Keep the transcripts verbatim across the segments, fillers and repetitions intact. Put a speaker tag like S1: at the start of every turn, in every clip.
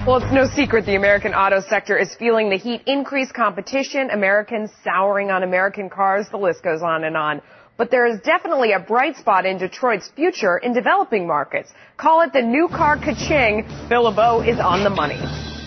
S1: Well, it's no secret the American auto sector is feeling the heat, increased competition, Americans souring on American cars, the list goes on and on. But there is definitely a bright spot in Detroit's future in developing markets. Call it the new car ka-ching. Phil LeBeau is on the money.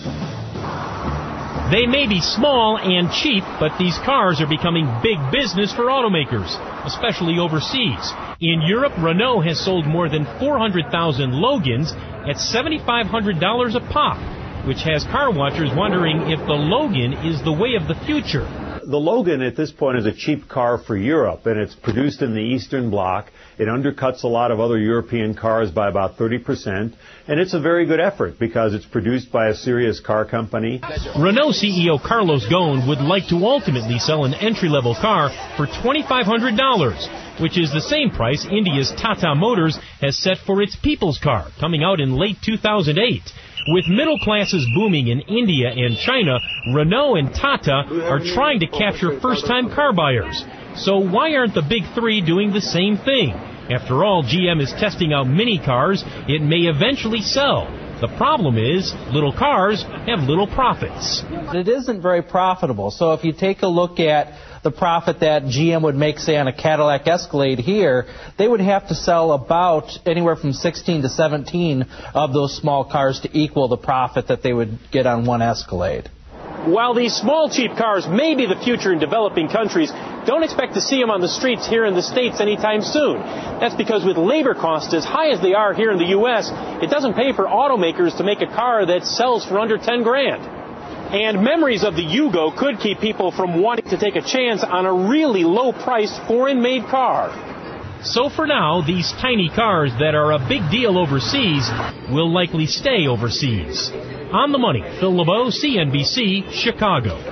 S2: They may be small and cheap, but these cars are becoming big business for automakers, especially overseas. In Europe, Renault has sold more than four hundred thousand Logans at seven thousand five hundred dollars a pop, which has car watchers wondering if the Logan is the way of the future.
S3: The Logan at this point is a cheap car for Europe, and it's produced in the Eastern Bloc. It undercuts a lot of other European cars by about thirty percent, and it's a very good effort because it's produced by a serious car company.
S2: Renault C E O Carlos Ghosn would like to ultimately sell an entry-level car for two thousand five hundred dollars, which is the same price India's Tata Motors has set for its People's Car, coming out in late two thousand eight. With middle classes booming in India and China, Renault and Tata are trying to capture first-time car buyers. So why aren't the big three doing the same thing? After all, G M is testing out mini cars it may eventually sell. The problem is, little cars have little profits.
S4: It isn't very profitable. So if you take a look at the profit that G M would make, say, on a Cadillac Escalade here, they would have to sell about anywhere from sixteen to seventeen of those small cars to equal the profit that they would get on one Escalade.
S5: While these small, cheap cars may be the future in developing countries, don't expect to see them on the streets here in the States anytime soon. That's because with labor costs as high as they are here in the U S, it doesn't pay for automakers to make a car that sells for under ten grand. And memories of the Yugo could keep people from wanting to take a chance on a really low-priced, foreign-made car.
S2: So for now, these tiny cars that are a big deal overseas will likely stay overseas. On the money, Phil LeBeau, C N B C, Chicago.